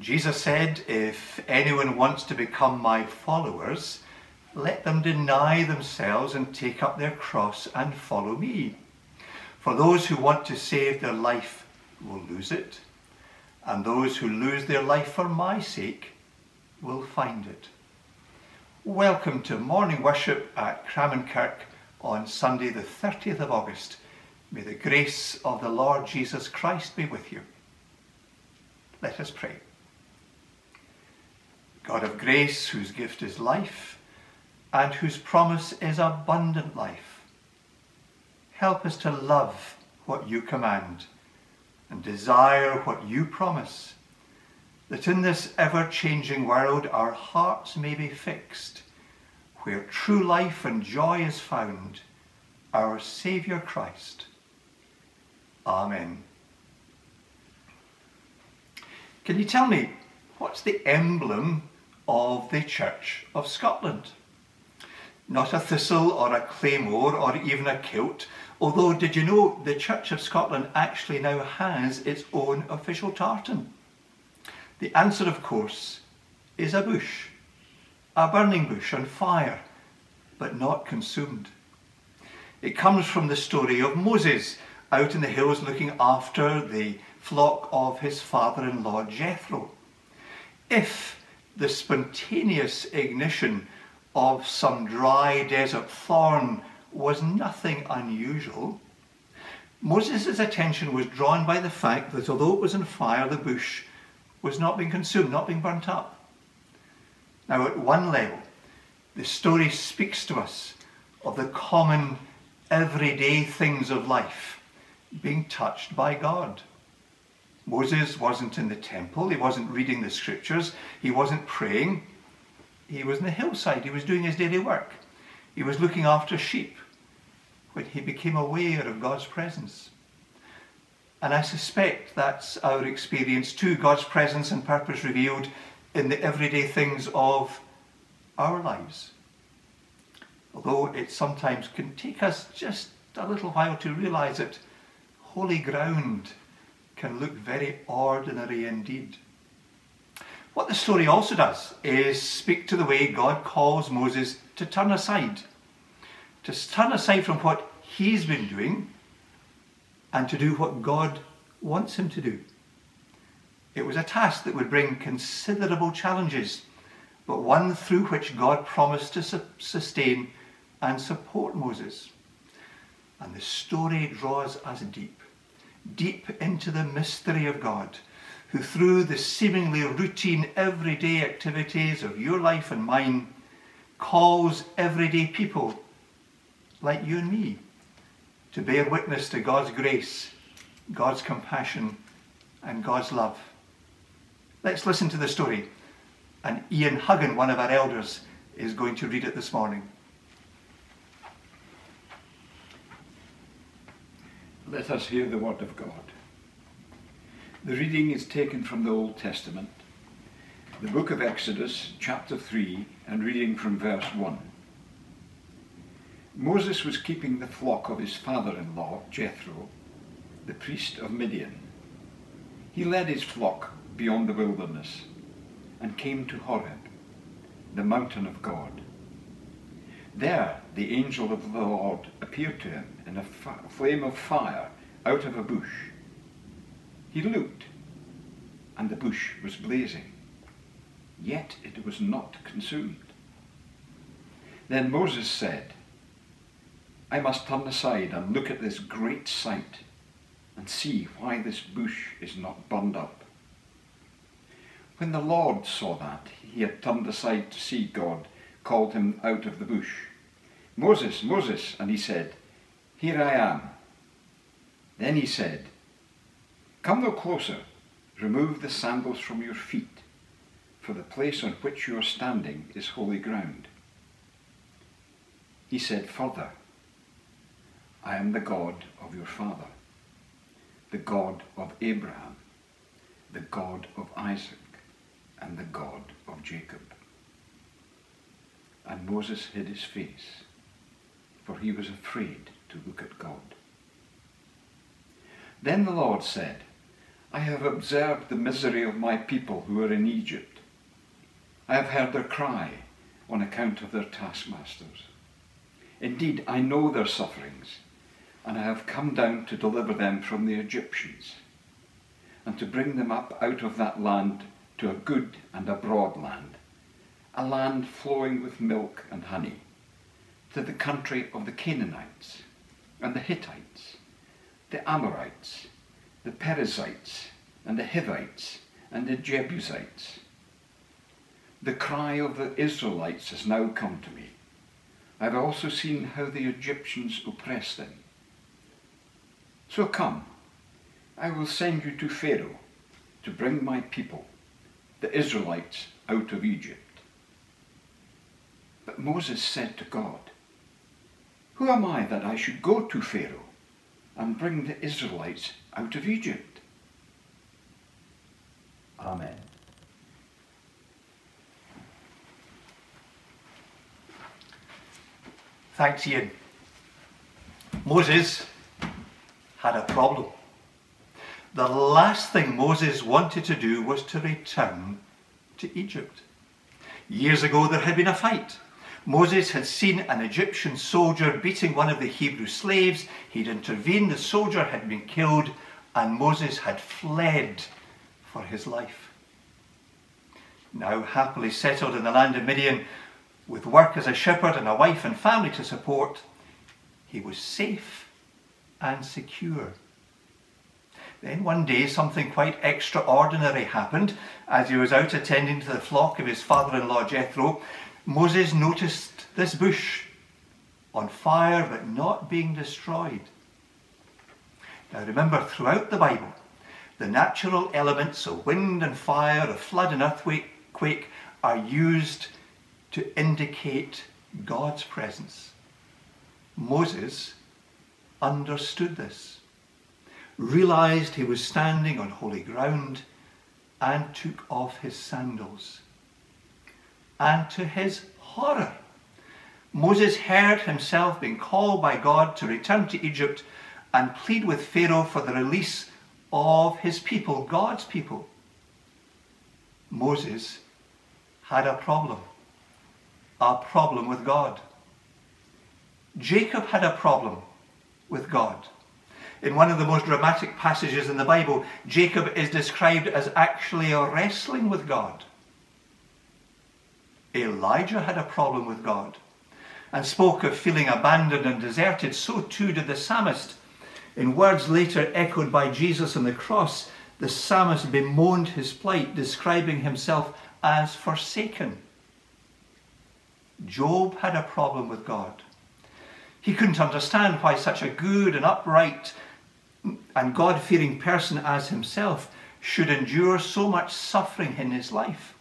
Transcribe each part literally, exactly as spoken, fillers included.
Jesus said, if anyone wants to become my followers, let them deny themselves and take up their cross and follow me. For those who want to save their life will lose it, and those who lose their life for my sake will find it. Welcome to morning worship at Cramenkirk on Sunday the thirtieth of August. May the grace of the Lord Jesus Christ be with you. Let us pray. God of grace, whose gift is life, and whose promise is abundant life, help us to love what you command and desire what you promise, that in this ever-changing world our hearts may be fixed, where true life and joy is found, our Saviour Christ. Amen. Can you tell me, what's the emblem of the Church of Scotland? Not a thistle or a claymore or even a kilt, although did you know the Church of Scotland actually now has its own official tartan? The answer, of course, is a bush, a burning bush on fire, but not consumed. It comes from the story of Moses out in the hills looking after the flock of his father-in-law Jethro. If the spontaneous ignition of some dry desert thorn was nothing unusual, Moses' attention was drawn by the fact that although it was on fire, the bush was not being consumed, not being burnt up. Now, at one level, the story speaks to us of the common, everyday things of life being touched by God. Moses wasn't in the temple, he wasn't reading the scriptures, he wasn't praying. He was in the hillside, he was doing his daily work. He was looking after sheep when he became aware of God's presence. And I suspect that's our experience too, God's presence and purpose revealed in the everyday things of our lives. Although it sometimes can take us just a little while to realise that holy ground can look very ordinary indeed. What the story also does is speak to the way God calls Moses to turn aside, to turn aside from what he's been doing and to do what God wants him to do. It was a task that would bring considerable challenges, but one through which God promised to su- sustain and support Moses. And the story draws us deep, deep into the mystery of God, who through the seemingly routine everyday activities of your life and mine calls everyday people like you and me to bear witness to God's grace, God's compassion and God's love. Let's listen to the story, and Ian Huggan, one of our elders, is going to read it this morning. Let us hear the word of God. The reading is taken from the Old Testament, the book of Exodus, chapter three, and reading from verse one. Moses was keeping the flock of his father-in-law, Jethro, the priest of Midian. He led his flock beyond the wilderness and came to Horeb, the mountain of God. There the angel of the Lord appeared to him in a f- flame of fire out of a bush. He looked, and the bush was blazing, yet it was not consumed. Then Moses said, I must turn aside and look at this great sight and see why this bush is not burned up. When the Lord saw that he had turned aside to see, God called him out of the bush. Moses, Moses, and he said, Here I am. Then he said, Come no closer, remove the sandals from your feet, for the place on which you are standing is holy ground. He said further, I am the God of your father, the God of Abraham, the God of Isaac, and the God of Jacob. And Moses hid his face, for he was afraid to look at God. Then the Lord said, I have observed the misery of my people who are in Egypt. I have heard their cry on account of their taskmasters. Indeed, I know their sufferings, and I have come down to deliver them from the Egyptians, and to bring them up out of that land to a good and a broad land, a land flowing with milk and honey, to the country of the Canaanites, and the Hittites, the Amorites, the Perizzites, and the Hivites, and the Jebusites. The cry of the Israelites has now come to me. I have also seen how the Egyptians oppress them. So come, I will send you to Pharaoh to bring my people, the Israelites, out of Egypt. But Moses said to God, Who am I that I should go to Pharaoh and bring the Israelites out of Egypt? Amen. Thanks, Ian. Moses had a problem. The last thing Moses wanted to do was to return to Egypt. Years ago there had been a fight. Moses had seen an Egyptian soldier beating one of the Hebrew slaves. He'd intervened, the soldier had been killed, and Moses had fled for his life. Now happily settled in the land of Midian, with work as a shepherd and a wife and family to support, he was safe and secure. Then one day something quite extraordinary happened. As he was out attending to the flock of his father-in-law Jethro, Moses noticed this bush on fire but not being destroyed. Now remember, throughout the Bible, the natural elements of wind and fire, of flood and earthquake are used to indicate God's presence. Moses understood this, realized he was standing on holy ground, and took off his sandals. And to his horror, Moses heard himself being called by God to return to Egypt and plead with Pharaoh for the release of his people, God's people. Moses had a problem. A problem with God. Jacob had a problem with God. In one of the most dramatic passages in the Bible, Jacob is described as actually wrestling with God. Elijah had a problem with God and spoke of feeling abandoned and deserted. So too did the psalmist. In words later echoed by Jesus on the cross, the psalmist bemoaned his plight, describing himself as forsaken. Job had a problem with God. He couldn't understand why such a good and upright and God-fearing person as himself should endure so much suffering in his life.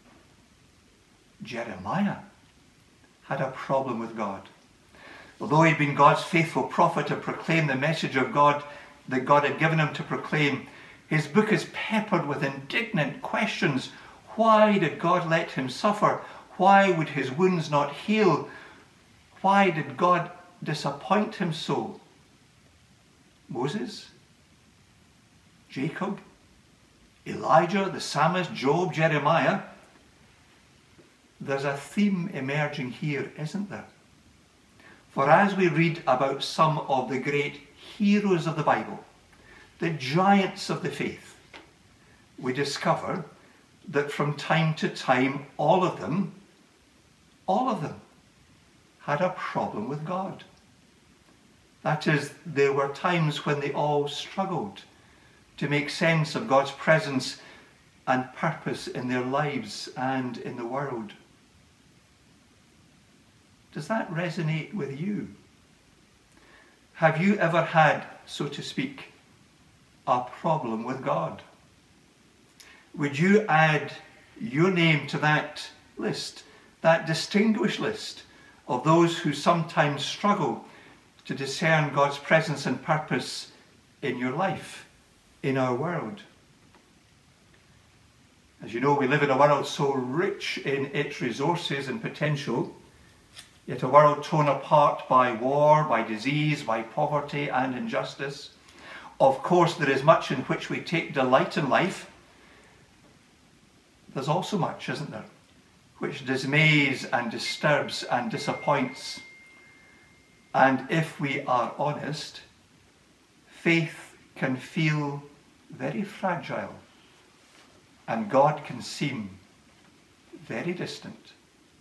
Jeremiah had a problem with God. Although he'd been God's faithful prophet to proclaim the message of God that God had given him to proclaim, his book is peppered with indignant questions. Why did God let him suffer? Why would his wounds not heal? Why did God disappoint him so? Moses, Jacob, Elijah, the psalmist, Job, Jeremiah. There's a theme emerging here, isn't there? For as we read about some of the great heroes of the Bible, the giants of the faith, we discover that from time to time, all of them, all of them had a problem with God. That is, there were times when they all struggled to make sense of God's presence and purpose in their lives and in the world. Does that resonate with you? Have you ever had, so to speak, a problem with God? Would you add your name to that list, that distinguished list of those who sometimes struggle to discern God's presence and purpose in your life, in our world? As you know, we live in a world so rich in its resources and potential, yet a world torn apart by war, by disease, by poverty and injustice. of course there is much in which we take delight in life, there's also much, isn't there, which dismays and disturbs and disappoints. And if we are honest, faith can feel very fragile, and God can seem very distant.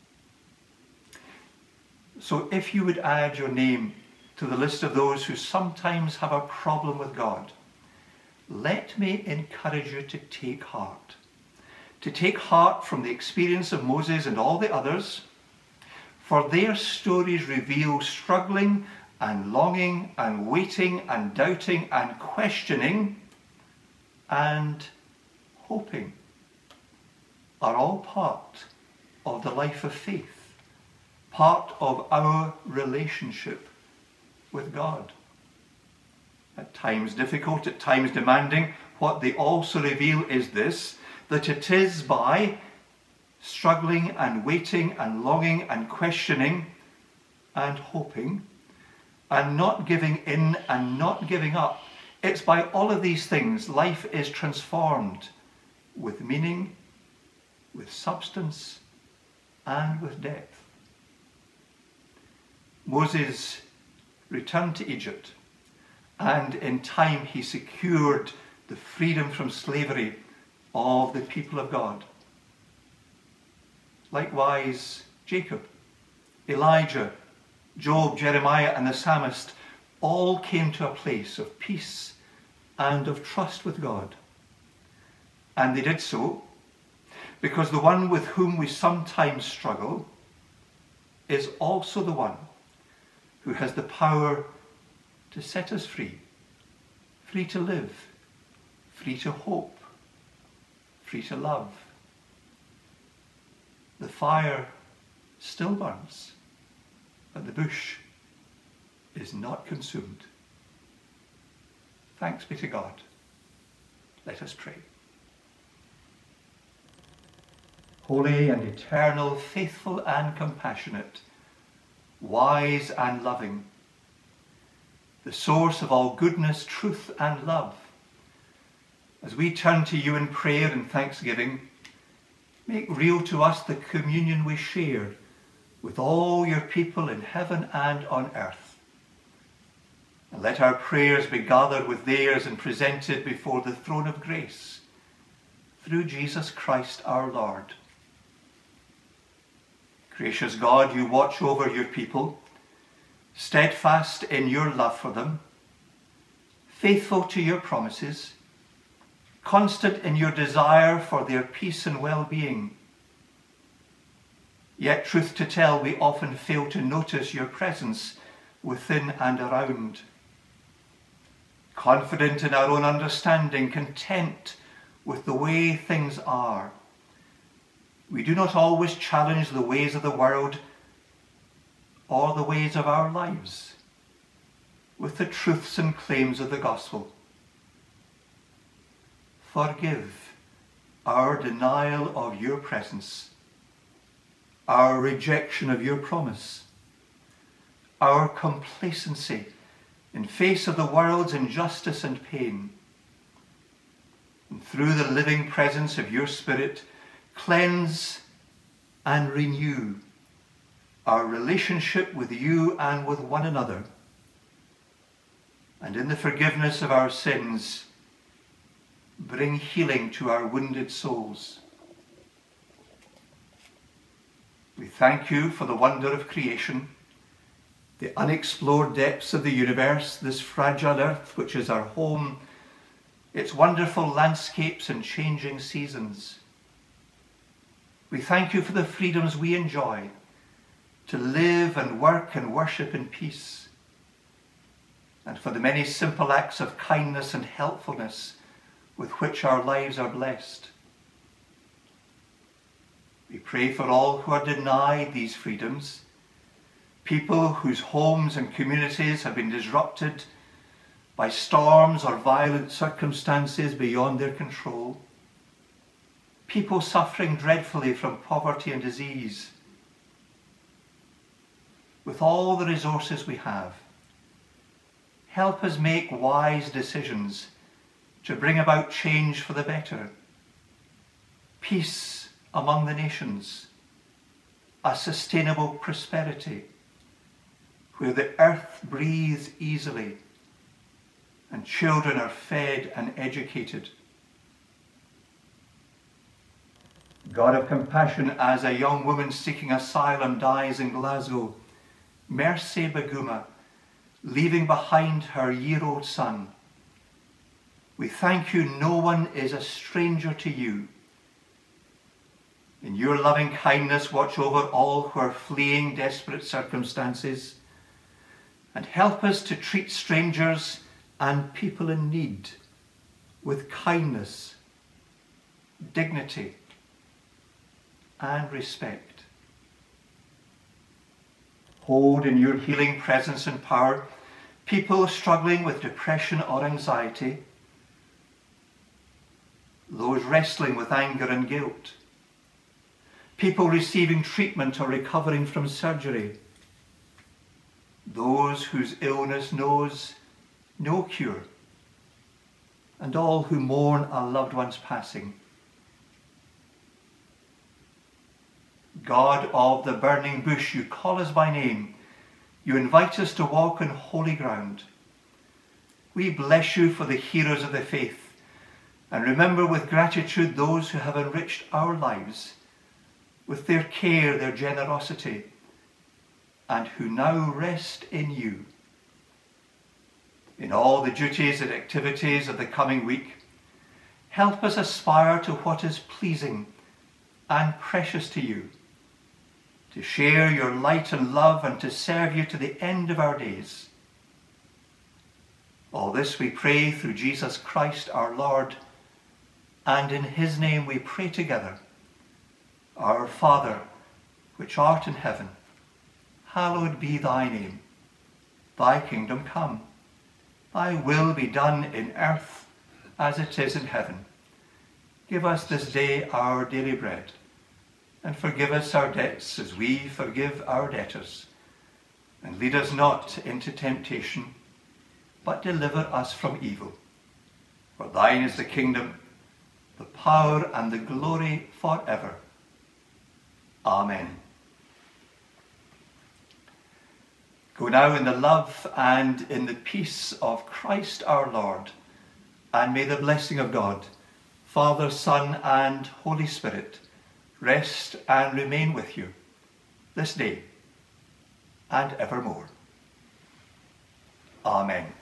So if you would add your name to the list of those who sometimes have a problem with God, let me encourage you to take heart. To take heart from the experience of Moses and all the others, for their stories reveal struggling and longing and waiting and doubting and questioning and hoping are all part of the life of faith, part of our relationship with God. At times difficult, at times demanding, what they also reveal is this, that it is by struggling and waiting and longing and questioning and hoping and not giving in and not giving up. It's by all of these things life is transformed with meaning, with substance, and with depth. Moses returned to Egypt, and in time he secured the freedom from slavery of the people of God. Likewise, Jacob, Elijah, Job, Jeremiah, and the psalmist all came to a place of peace and of trust with God. And they did so because the one with whom we sometimes struggle is also the one who has the power to set us free, free to live, free to hope, free to love. The fire still burns, but the bush is not consumed. Thanks be to God. Let us pray. Holy and eternal, faithful and compassionate, wise and loving, the source of all goodness, truth and love, as we turn to you in prayer and thanksgiving, make real to us the communion we share with all your people in heaven and on earth. And let our prayers be gathered with theirs and presented before the throne of grace, through Jesus Christ our Lord. Gracious God, you watch over your people, steadfast in your love for them, faithful to your promises, constant in your desire for their peace and well-being. Yet, truth to tell, we often fail to notice your presence within and around. Confident in our own understanding, content with the way things are, we do not always challenge the ways of the world or the ways of our lives with the truths and claims of the gospel. Forgive our denial of your presence, our rejection of your promise, our complacency in face of the world's injustice and pain. And through the living presence of your Spirit, cleanse and renew our relationship with you and with one another. And in the forgiveness of our sins, bring healing to our wounded souls. We thank you for the wonder of creation, the unexplored depths of the universe, this fragile earth which is our home, its wonderful landscapes and changing seasons. We thank you for the freedoms we enjoy to live and work and worship in peace, and for the many simple acts of kindness and helpfulness with which our lives are blessed. We pray for all who are denied these freedoms, people whose homes and communities have been disrupted by storms or violent circumstances beyond their control, people suffering dreadfully from poverty and disease. With all the resources we have, help us make wise decisions to bring about change for the better, peace among the nations, a sustainable prosperity where the earth breathes easily and children are fed and educated. God of compassion, as a young woman seeking asylum dies in Glasgow, Mercy Baguma, leaving behind her year-old son, we thank you no one is a stranger to you. In your loving kindness, watch over all who are fleeing desperate circumstances and help us to treat strangers and people in need with kindness, dignity, and respect. Hold in your healing presence and power people struggling with depression or anxiety, those wrestling with anger and guilt, people receiving treatment or recovering from surgery, those whose illness knows no cure, and all who mourn a loved one's passing. God of the burning bush, you call us by name. You invite us to walk on holy ground. We bless you for the heroes of the faith and remember with gratitude those who have enriched our lives with their care, their generosity, and who now rest in you. In all the duties and activities of the coming week, help us aspire to what is pleasing and precious to you, to share your light and love and to serve you to the end of our days. All this we pray through Jesus Christ our Lord, and in his name we pray together. Our Father, which art in heaven, hallowed be thy name. Thy kingdom come. Thy will be done in earth as it is in heaven. Give us this day our daily bread, and forgive us our debts as we forgive our debtors. And lead us not into temptation, but deliver us from evil. For thine is the kingdom, the power, and the glory forever. Amen. Go now in the love and in the peace of Christ our Lord, and may the blessing of God, Father, Son, and Holy Spirit, rest and remain with you this day and evermore. Amen.